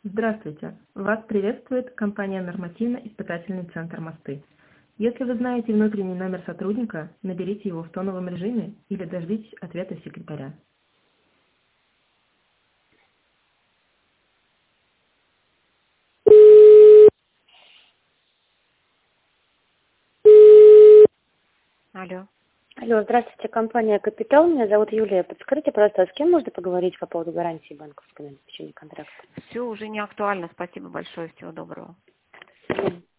Здравствуйте! Вас приветствует компания «Нормативно-испытательный центр «Мосты». Если вы знаете внутренний номер сотрудника, наберите его в тоновом режиме или дождитесь ответа секретаря. Алло. Алло, здравствуйте, компания «Капитал». Меня зовут Юлия. Подскажите, пожалуйста, а с кем можно поговорить по поводу гарантии банковской на заключение контракта? Все уже не актуально. Спасибо большое. Всего доброго.